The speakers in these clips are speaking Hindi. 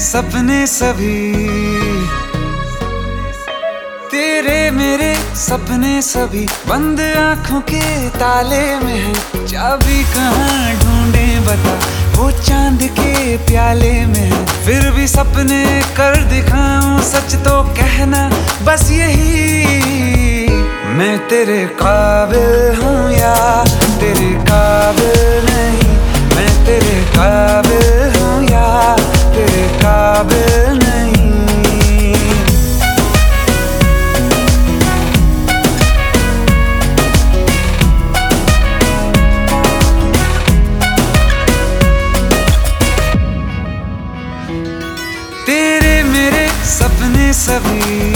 सपने सभी, तेरे मेरे सपने सभी बंद आंखों के ताले में है। चाबी कहाँ ढूंढे बता, वो चांद के प्याले में है। फिर भी सपने कर दिखाऊं, सच तो कहना बस यही, मैं तेरे काबिल हूँ या तेरे काबिल नहीं। मैं तेरे काबिल हूँ या तेरे काबिल नहीं। तेरे मेरे सपने सभी,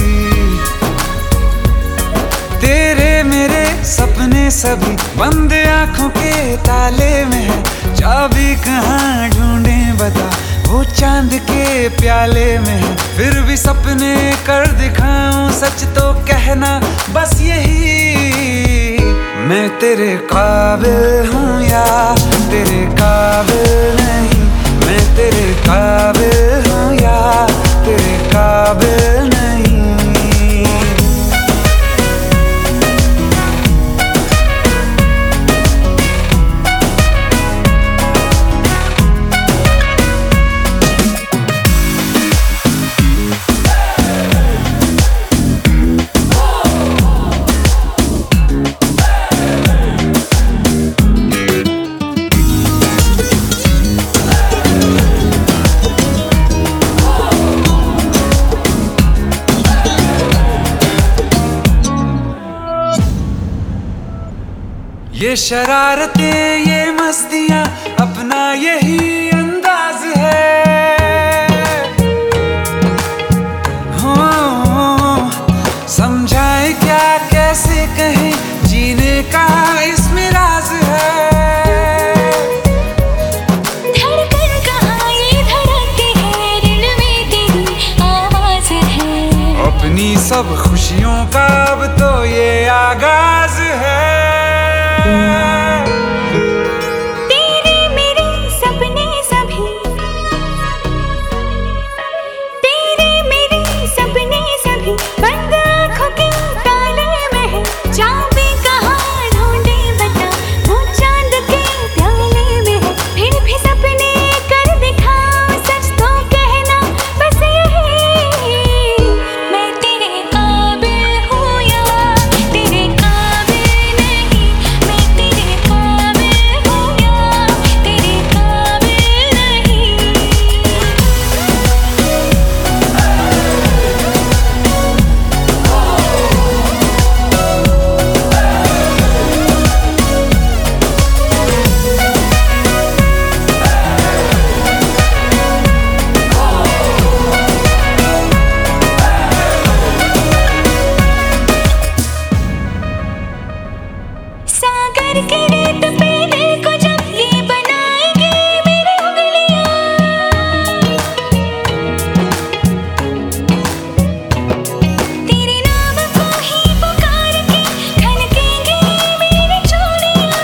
तेरे मेरे सपने सभी बंद आंखों के ताले में है। चाबी कहाँ ढूंढे बता, वो चांद के प्याले में है। फिर भी सपने कर दिखाऊं, सच तो कहना बस यही, मैं तेरे काबिल हूँ या तेरे काबिल नहीं। मैं तेरे काबिल हूँ या तेरे काबिल नहीं। ये शरारतें ये मस्तियाँ अपना यही अंदाज है। हो समझाए क्या कैसे कहें, जीने का इसमें राज है। धड़कन कहाँ ये धड़कती है, दिल में तेरी आवाज है। अपनी सब खुशियों का अब तो ये आगाज है। तेरे मेरे सपने सभी, तेरे मेरे सपने सभी बंद आंखों के ताले में है। चाबी कहाँ ढूंढे बता, वो चांद के प्याले में है। फिर भी सपने कर दिखाऊं, सच तो कहना बस यही, मैं तेरे काबिल हूँ या तेरे काबिल नहीं। मैं तेरे काबिल हूँ या तेरे काबिल नहीं। सागर के रेत पे दिल को जब ये बनाएगी मेरी उंगलियां, तेरे नाम को ही पुकार के खनकेंगी मेरी चूड़ियां।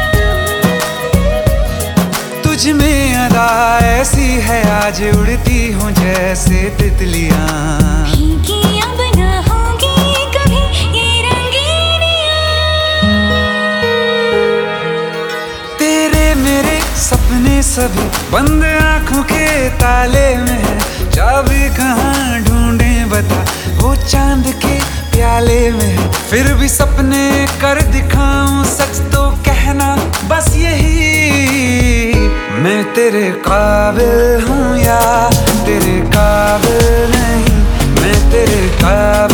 तुझ में अदा ऐसी है, आज उड़ती हूँ जैसे तितलियाँ। भीगी अब ना होंगी कभी ये रंगीनियां। तेरे मेरे सपने सभी बंद आंखों के ताले में है। चाबी कहाँ ढूंढे बता, वो चांद के प्याले में है। फिर भी सपने कर दिखाऊं, सच तो कहना बस यही, मैं तेरे काबिल हूँ या तेरे काबिल नहीं। मैं तेरे काबिल